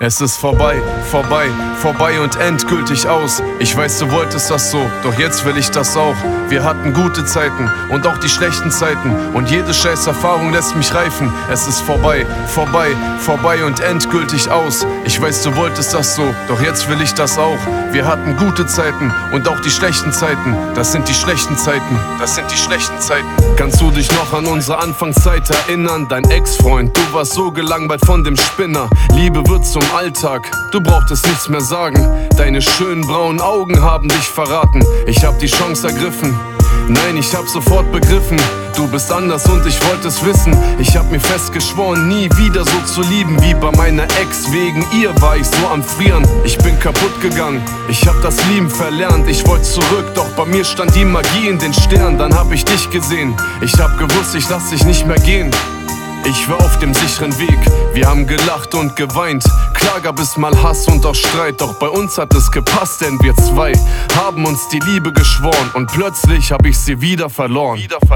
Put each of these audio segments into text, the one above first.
Es ist vorbei, vorbei, vorbei und endgültig aus. Ich weiß, du wolltest das so, doch jetzt will ich das auch. Wir hatten gute Zeiten und auch die schlechten Zeiten, und jede scheiß Erfahrung lässt mich reifen. Es ist vorbei, vorbei, vorbei und endgültig aus. Ich weiß, du wolltest das so, doch jetzt will ich das auch. Wir hatten gute Zeiten und auch die schlechten Zeiten. Das sind die schlechten Zeiten, das sind die schlechten Zeiten. Kannst du dich noch an unsere Anfangszeit erinnern? Dein Ex-Freund, du warst so gelangweilt von dem Spinner. Liebe wird zum Alltag, du brauchtest nichts mehr sagen. Deine schönen braunen Augen haben dich verraten. Ich hab die Chance ergriffen, nein, ich hab sofort begriffen, du bist anders und ich wollte es wissen. Ich hab mir fest geschworen, nie wieder so zu lieben wie bei meiner Ex. Wegen ihr war ich so am Frieren. Ich bin kaputt gegangen, ich hab das Lieben verlernt. Ich wollte zurück, doch bei mir stand die Magie in den Sternen. Dann hab ich dich gesehen, ich hab gewusst, ich lass dich nicht mehr gehen. Ich war auf dem sicheren Weg, wir haben gelacht und geweint. Klar gab es mal Hass und auch Streit, doch bei uns hat es gepasst, denn wir zwei haben uns die Liebe geschworen. Und plötzlich hab ich sie wieder verloren.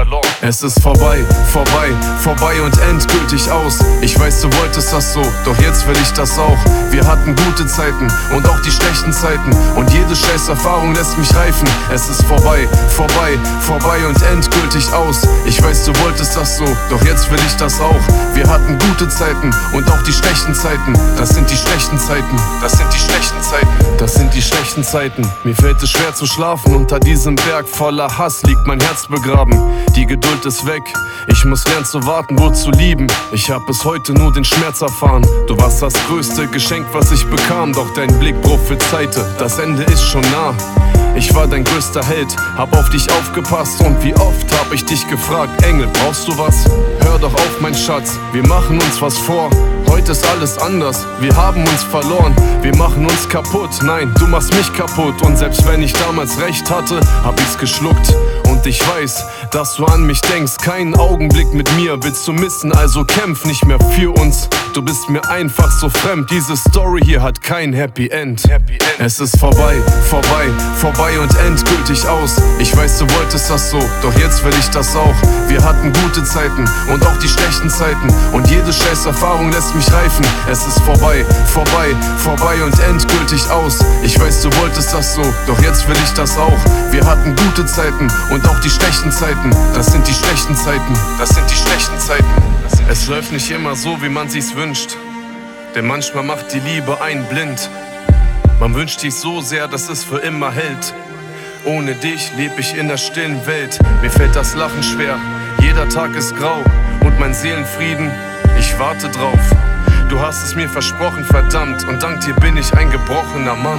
Es ist vorbei, vorbei, vorbei und endgültig aus. Ich weiß, du wolltest das so, doch jetzt will ich das auch. Wir hatten gute Zeiten und auch die schlechten Zeiten, und jede scheiß Erfahrung lässt mich reifen. Es ist vorbei, vorbei, vorbei und endgültig aus. Ich weiß, du wolltest das so, doch jetzt will ich das auch. Wir hatten gute Zeiten und auch die schlechten Zeiten. Das sind die schlechten Zeiten, das sind die schlechten Zeiten, das sind die schlechten Zeiten. Mir fällt es schwer zu schlafen, unter diesem Berg voller Hass liegt mein Herz begraben. Die Geduld ist weg, ich muss lernen zu warten, wo zu lieben. Ich hab bis heute nur den Schmerz erfahren. Du warst das größte Geschenk, was ich bekam, doch dein Blick prophezeite, das Ende ist schon nah. Ich war dein größter Held, hab auf dich aufgepasst, und wie oft hab ich dich gefragt: Engel, brauchst du was? Hör doch auf, mein Schatz, wir machen uns was vor. Heute ist alles anders, wir haben uns verloren. Wir machen uns kaputt, nein, du machst mich kaputt. Und selbst wenn ich damals recht hatte, hab ich's geschluckt. Und ich weiß, dass du an mich denkst, keinen Augenblick mit mir willst du missen, also kämpf nicht mehr für uns. Du bist mir einfach so fremd, diese Story hier hat kein Happy End. Es ist vorbei, vorbei, vorbei und endgültig aus. Ich weiß, du wolltest das so, doch jetzt will ich das auch. Wir hatten gute Zeiten und auch die schlechten Zeiten, und jede scheiß Erfahrung lässt mich reifen. Es ist vorbei, vorbei, vorbei und endgültig aus. Ich weiß, du wolltest das so, doch jetzt will ich das auch. Wir hatten gute Zeiten und auch die schlechten Zeiten. Das sind die schlechten Zeiten, das sind die schlechten Zeiten. Es läuft nicht immer so, wie man sich's wünscht, denn manchmal macht die Liebe einen blind. Man wünscht dich so sehr, dass es für immer hält. Ohne dich leb ich in der stillen Welt. Mir fällt das Lachen schwer, jeder Tag ist grau, und mein Seelenfrieden, ich warte drauf. Du hast es mir versprochen, verdammt, und dank dir bin ich ein gebrochener Mann.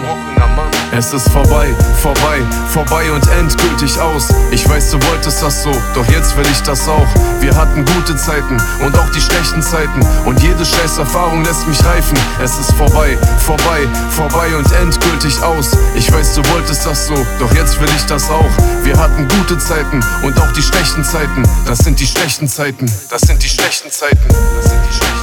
Es ist vorbei, vorbei, vorbei und endgültig aus. Ich weiß, du wolltest das so, doch jetzt will ich das auch. Wir hatten gute Zeiten und auch die schlechten Zeiten, und jede scheiß Erfahrung lässt mich reifen. Es ist vorbei, vorbei, vorbei und endgültig aus. Ich weiß, du wolltest das so, doch jetzt will ich das auch. Wir hatten gute Zeiten und auch die schlechten Zeiten. Das sind die schlechten Zeiten, das sind die schlechten Zeiten, das sind die schlechten Zeiten.